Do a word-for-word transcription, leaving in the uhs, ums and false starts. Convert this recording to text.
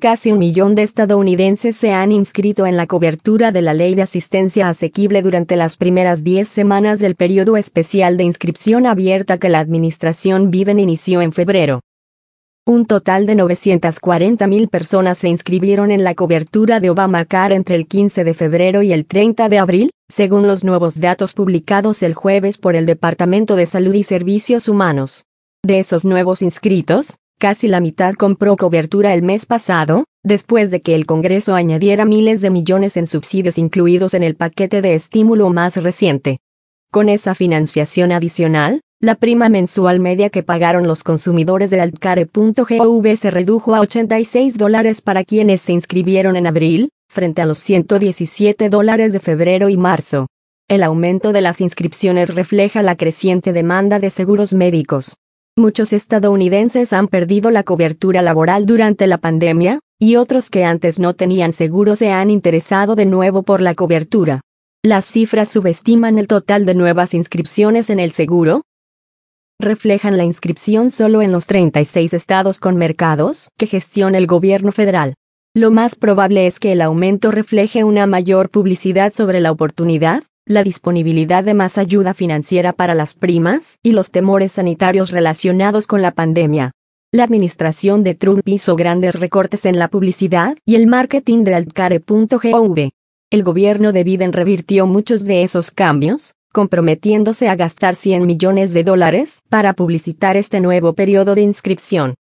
Casi un millón de estadounidenses se han inscrito en la cobertura de la Ley de Asistencia Asequible durante las primeras diez semanas del periodo especial de inscripción abierta que la administración Biden inició en febrero. Un total de novecientas cuarenta mil personas se inscribieron en la cobertura de Obamacare entre el quince de febrero y el treinta de abril, según los nuevos datos publicados el jueves por el Departamento de Salud y Servicios Humanos. De esos nuevos inscritos, casi la mitad compró cobertura el mes pasado, después de que el Congreso añadiera miles de millones en subsidios incluidos en el paquete de estímulo más reciente. Con esa financiación adicional, la prima mensual media que pagaron los consumidores de altcare.gov se redujo a ochenta y seis dólares para quienes se inscribieron en abril, frente a los ciento diecisiete dólares de febrero y marzo. El aumento de las inscripciones refleja la creciente demanda de seguros médicos. Muchos estadounidenses han perdido la cobertura laboral durante la pandemia, y otros que antes no tenían seguro se han interesado de nuevo por la cobertura. Las cifras subestiman el total de nuevas inscripciones en el seguro. Reflejan la inscripción solo en los treinta y seis estados con mercados que gestiona el gobierno federal. Lo más probable es que el aumento refleje una mayor publicidad sobre la oportunidad, la disponibilidad de más ayuda financiera para las primas y los temores sanitarios relacionados con la pandemia. La administración de Trump hizo grandes recortes en la publicidad y el marketing de altcare.gov. El gobierno de Biden revirtió muchos de esos cambios, comprometiéndose a gastar cien millones de dólares para publicitar este nuevo periodo de inscripción.